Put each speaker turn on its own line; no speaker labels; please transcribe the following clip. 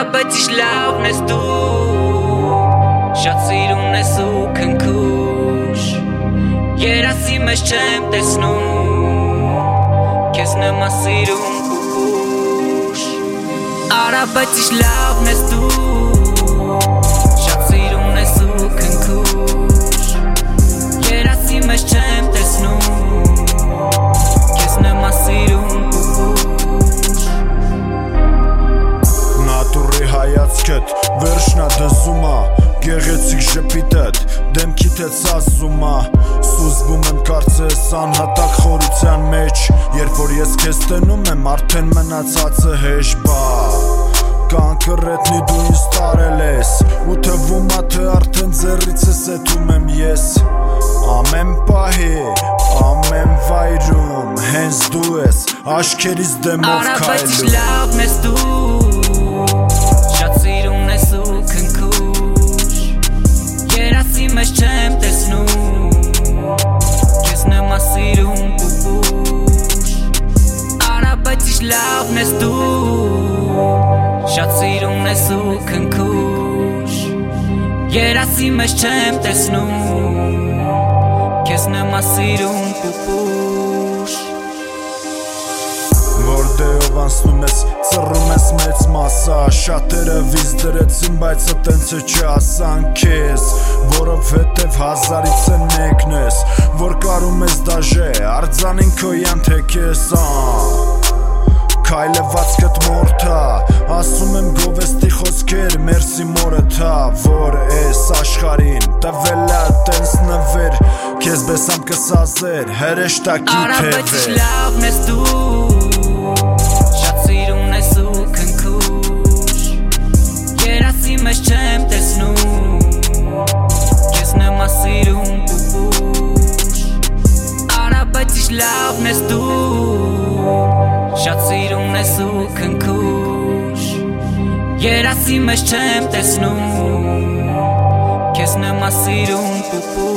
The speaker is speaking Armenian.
բայց իշ լավն ես դու Շատ սիրուն ես ու քնքուշ Երասի մեզ չեմ տեսնում Քեզ նմա սիրում կուկուշ Արա բայց իշ լավն ես դու Շատ սիրուն ես ու քնքուշ Երասի մեզ չեմ տեսնում Քեզ նմա սիրում կուկուշ
Նատուրի հայացքդ վերջնա դզումա Գեղեցիկ ժպիտդ դեմքիդ է ծազումա Սուզվում եմ կարծես անհատակ խորության մեջ Երբ որ ես քեզ տենում եմ արդեն մնացածը հեշ բա Կանկրետնի դու ինձ տարել ես Ու թվում ա թե արդեն ձեռիցս էթում եմ ես Ամեն պահի, ամեն վայրում հենց դու ես Աշքերից դեմով քայլում
Արա բայց իշ լավն ես դու Շատ սիրուն ես ու քնքուշ Երասի մեզ չեմ տեսնում Քեզ նմա սիրում կուկուշ Արա բայց իշ լավն ես դու Շատ սիրուն ես ու քնքուշ Երասի մեզ չեմ տեսնում Քեզ նմա սիրում կուկուշ
Որտեով անցնում ես, ծռում ես մեծ մասա Շատերը վիզ դրեցին, բայց ըտենց է չասան քեզ Որովհետև հազարից են մեկն ես Որ կարում ես դաժե, արձանին քո յանթեք ես Քայլվածքդ մորթա Ասում եմ գովեստի խոսքեր Մերսի մորը թա Որ ես աշխարին Տվել է տենց նվեր Քեզ բեսամ կսազեր Հերեշտակի
Արա բայց իշ
թևեր
լավն ես դու Շատ սիրուն ես ու քնքուշ Երասի մեզ չեմ տեսնում Քեզ նմա սիրում կուկուշ Արա բայց իշ լավն ես դու Շատ սիրուն ես ու քնքուշ Երասի մեզ չեմ տեսնում Քեզ նմա սիրում կուկուշ